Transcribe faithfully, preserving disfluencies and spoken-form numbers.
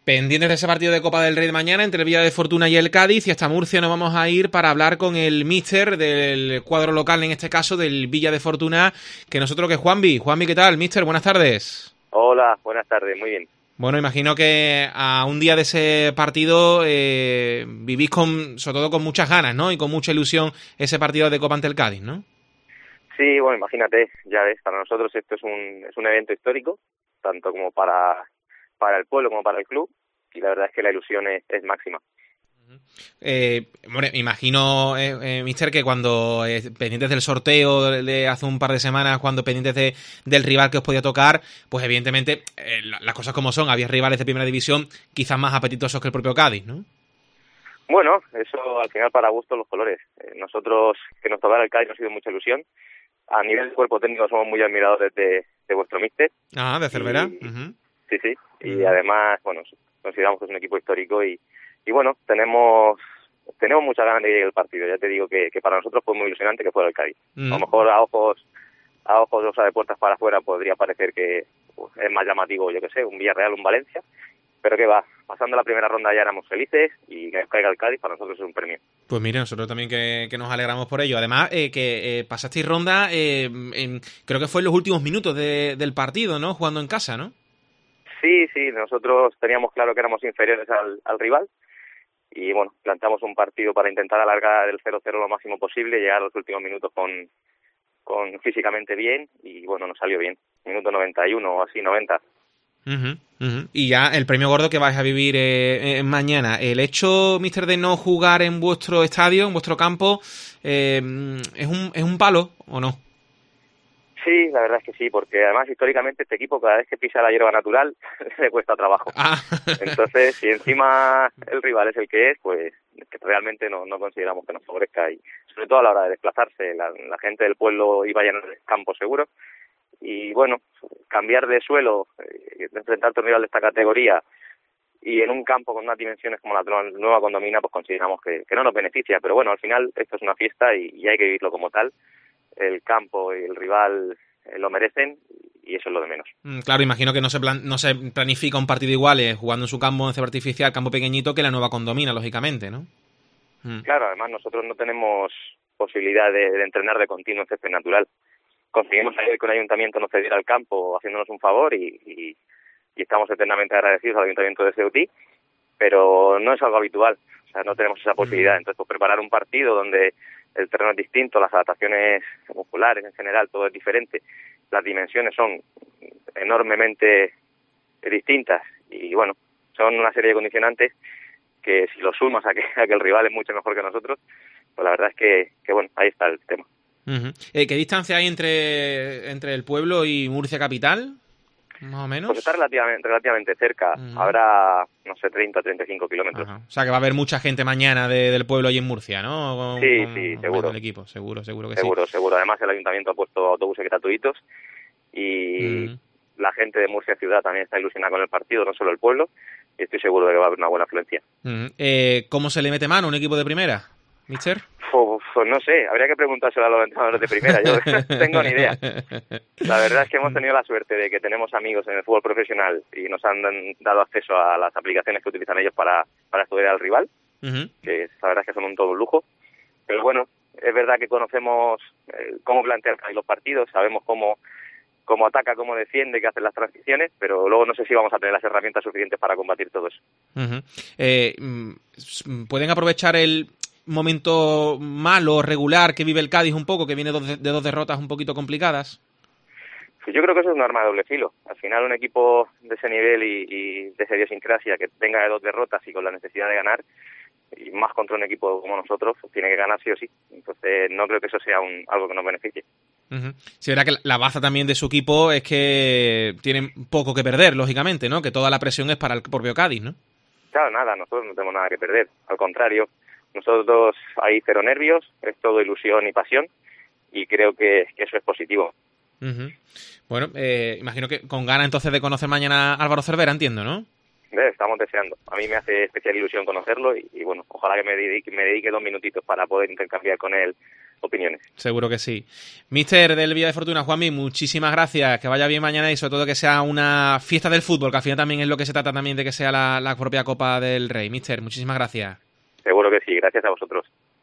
Pendientes de ese partido de Copa del Rey de mañana entre el Villa de Fortuna y el Cádiz, y hasta Murcia nos vamos a ir para hablar con el míster del cuadro local, en este caso del Villa de Fortuna, que nosotros que es Juanvi. Juanvi, ¿qué tal, míster? Buenas tardes. Hola, buenas tardes, muy bien. Bueno, imagino que a un día de ese partido eh, vivís con, sobre todo con muchas ganas, ¿no? Y con mucha ilusión ese partido de Copa ante el Cádiz, ¿no? Sí, bueno, imagínate, ya ves, para nosotros esto es un es un evento histórico, tanto como para, para el pueblo como para el club, y la verdad es que la ilusión es, es máxima. Eh, bueno, imagino, eh, eh, mister, que cuando eh, pendientes del sorteo de, de hace un par de semanas, cuando pendientes de, del rival que os podía tocar, pues evidentemente eh, la, las cosas como son, había rivales de primera división quizás más apetitosos que el propio Cádiz, ¿no? Bueno, eso al final para gusto los colores. Eh, nosotros, que nos tocara el Cádiz, nos ha sido mucha ilusión. A nivel de cuerpo técnico somos muy admiradores de, de vuestro míster. Ah, de Cervera. Y, uh-huh. Sí, sí, y uh-huh. además, bueno, consideramos que es un equipo histórico y, y bueno, tenemos tenemos muchas ganas de que llegue el partido. Ya te digo que, que para nosotros fue muy ilusionante que fuera el Cádiz. Uh-huh. A lo mejor a ojos a ojos o sea, de puertas para afuera podría parecer que pues, es más llamativo, yo que sé, un Villarreal, un Valencia, pero que va, pasando la primera ronda ya éramos felices y que caiga el Cádiz para nosotros es un premio. Pues mire, nosotros también que, que nos alegramos por ello. Además, eh, que eh, pasasteis ronda, eh, en, creo que fue en los últimos minutos de, del partido, ¿no? Jugando en casa, ¿no? Sí, sí, nosotros teníamos claro que éramos inferiores al, al rival y bueno, planteamos un partido para intentar alargar el cero cero lo máximo posible, llegar a los últimos minutos con, con físicamente bien y bueno, nos salió bien. Minuto noventa y uno o así, noventa. Uh-huh, uh-huh. Y ya el premio gordo que vais a vivir eh, eh, mañana. El hecho, míster, de no jugar en vuestro estadio, en vuestro campo, eh, ¿es un es un palo o no? Sí, la verdad es que sí, porque además históricamente este equipo cada vez que pisa la hierba natural le cuesta trabajo. Ah. Entonces, si encima el rival es el que es, pues que realmente no, no consideramos que nos favorezca y sobre todo a la hora de desplazarse, la, la gente del pueblo iba a llenar el campo seguro y bueno, cambiar de suelo, eh, enfrentarte a un rival de esta categoría y en un campo con unas dimensiones como la nueva Condomina, pues consideramos que, que no nos beneficia, pero bueno, al final esto es una fiesta y, y hay que vivirlo como tal. El campo y el rival eh, lo merecen y eso es lo de menos. Claro, imagino que no se plan, no se planifica un partido igual eh, jugando en su campo en césped artificial, campo pequeñito, que la nueva Condomina, lógicamente, ¿no? Mm. Claro, además nosotros no tenemos posibilidad de, de entrenar de continuo en césped natural. Conseguimos ayer que un ayuntamiento nos cediera el campo haciéndonos un favor y, y, y estamos eternamente agradecidos al ayuntamiento de Ceutí, pero no es algo habitual, o sea, no tenemos esa posibilidad. Entonces, pues preparar un partido donde el terreno es distinto, las adaptaciones musculares en general, todo es diferente, las dimensiones son enormemente distintas y bueno, son una serie de condicionantes que si lo sumas a que, a que el rival es mucho mejor que nosotros, pues la verdad es que, que bueno, ahí está el tema. Uh-huh. Eh, ¿Qué distancia hay entre, entre el pueblo y Murcia capital? Más o menos. Pues está relativamente, relativamente cerca. Uh-huh. Habrá, no sé, treinta, treinta y cinco kilómetros. Uh-huh. O sea que va a haber mucha gente mañana de, del pueblo allí en Murcia, ¿no? Con, sí, con, sí, seguro. El equipo, seguro, seguro que seguro, sí. Seguro, Además el ayuntamiento ha puesto autobuses gratuitos y uh-huh. la gente de Murcia ciudad también está ilusionada con el partido, no solo el pueblo, y estoy seguro de que va a haber una buena afluencia. Uh-huh. Eh, ¿Cómo se le mete mano a un equipo de primera, mister? Pues, pues no sé, habría que preguntárselo a los entrenadores de primera, yo no tengo ni idea. La verdad es que hemos tenido la suerte de que tenemos amigos en el fútbol profesional y nos han dado acceso a las aplicaciones que utilizan ellos para, para estudiar al rival, uh-huh. que la verdad es que son un todo un lujo. Pero bueno, es verdad que conocemos eh, cómo plantear los partidos, sabemos cómo, cómo ataca, cómo defiende, qué hacen las transiciones, pero luego no sé si vamos a tener las herramientas suficientes para combatir todo eso. Uh-huh. Eh, ¿Pueden aprovechar el momento malo, regular que vive el Cádiz un poco, que viene de dos derrotas un poquito complicadas? Pues yo creo que eso es un arma de doble filo. Al final un equipo de ese nivel y, y de esa idiosincrasia que venga de dos derrotas y con la necesidad de ganar, y más contra un equipo como nosotros, pues tiene que ganar sí o sí. Entonces no creo que eso sea un, algo que nos beneficie. Uh-huh. Sí, verdad que la baza también de su equipo es que tienen poco que perder, lógicamente, ¿no? Que toda la presión es para el propio Cádiz, ¿no? Claro, nada, nosotros no tenemos nada que perder. Al contrario, nosotros hay cero nervios, es todo ilusión y pasión, y creo que, que eso es positivo. Uh-huh. Bueno, eh, imagino que con ganas entonces de conocer mañana a Álvaro Cervera, entiendo, ¿no? Estamos deseando. A mí me hace especial ilusión conocerlo y, y bueno, ojalá que me dedique, me dedique dos minutitos para poder intercambiar con él opiniones. Seguro que sí. Míster del Villa de Fortuna, Juanmi, muchísimas gracias, que vaya bien mañana y sobre todo que sea una fiesta del fútbol, que al final también es lo que se trata también de que sea la, la propia Copa del Rey. Míster, muchísimas gracias. Seguro que sí, gracias a vosotros.